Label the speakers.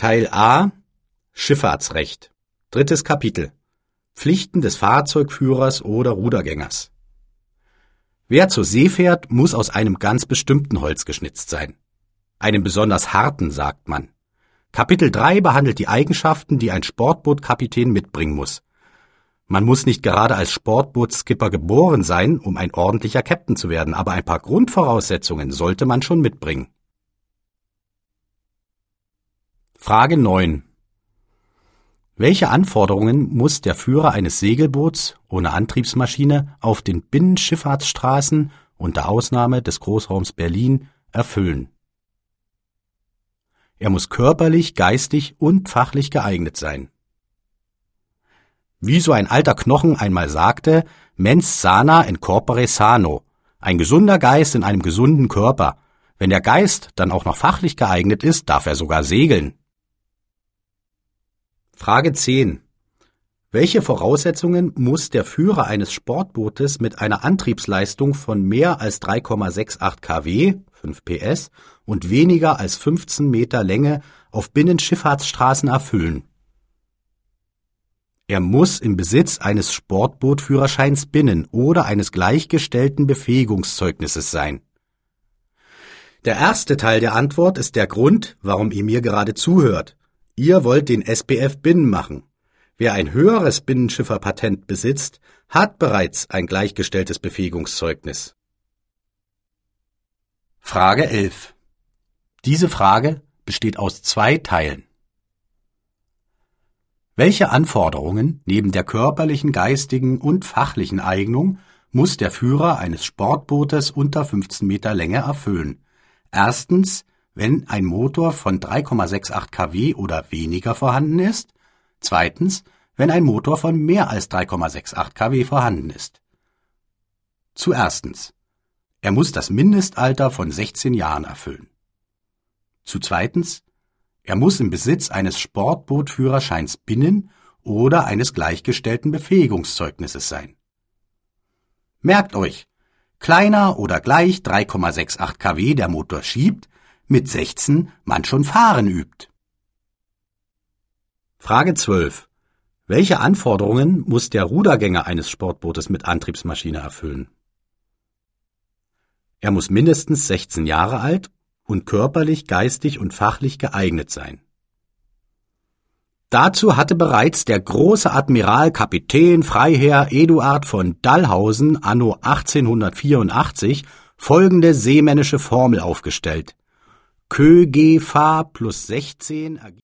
Speaker 1: Teil A Schifffahrtsrecht. 3. Kapitel. Pflichten des Fahrzeugführers oder Rudergängers. Wer zur See fährt, muss aus einem ganz bestimmten Holz geschnitzt sein. Einem besonders harten, sagt man. Kapitel 3 behandelt die Eigenschaften, die ein Sportbootkapitän mitbringen muss. Man muss nicht gerade als Sportbootskipper geboren sein, um ein ordentlicher Captain zu werden, aber ein paar Grundvoraussetzungen sollte man schon mitbringen. Frage 9. Welche Anforderungen muss der Führer eines Segelboots ohne Antriebsmaschine auf den Binnenschifffahrtsstraßen unter Ausnahme des Großraums Berlin erfüllen? Er muss körperlich, geistig und fachlich geeignet sein. Wie so ein alter Knochen einmal sagte, mens sana in corpore sano, ein gesunder Geist in einem gesunden Körper. Wenn der Geist dann auch noch fachlich geeignet ist, darf er sogar segeln. Frage 10. Welche Voraussetzungen muss der Führer eines Sportbootes mit einer Antriebsleistung von mehr als 3,68 kW, 5 PS, und weniger als 15 Meter Länge auf Binnenschifffahrtsstraßen erfüllen? Er muss im Besitz eines Sportbootführerscheins Binnen oder eines gleichgestellten Befähigungszeugnisses sein. Der erste Teil der Antwort ist der Grund, warum ihr mir gerade zuhört. Ihr wollt den SBF Binnen machen. Wer ein höheres Binnenschifferpatent besitzt, hat bereits ein gleichgestelltes Befähigungszeugnis. Frage 11. Diese Frage besteht aus 2 Teilen. Welche Anforderungen neben der körperlichen, geistigen und fachlichen Eignung muss der Führer eines Sportbootes unter 15 Meter Länge erfüllen? Erstens, wenn ein Motor von 3,68 kW oder weniger vorhanden ist. Zweitens, wenn ein Motor von mehr als 3,68 kW vorhanden ist. Zuerstens, er muss das Mindestalter von 16 Jahren erfüllen. Zweitens, er muss im Besitz eines Sportbootführerscheins Binnen oder eines gleichgestellten Befähigungszeugnisses sein. Merkt euch, kleiner oder gleich 3,68 kW der Motor schiebt, mit 16 man schon fahren übt. Frage 12. Welche Anforderungen muss der Rudergänger eines Sportbootes mit Antriebsmaschine erfüllen? Er muss mindestens 16 Jahre alt und körperlich, geistig und fachlich geeignet sein. Dazu hatte bereits der große Admiral Kapitän Freiherr Eduard von Dallhausen anno 1884 folgende seemännische Formel aufgestellt: Kö G Fa plus 16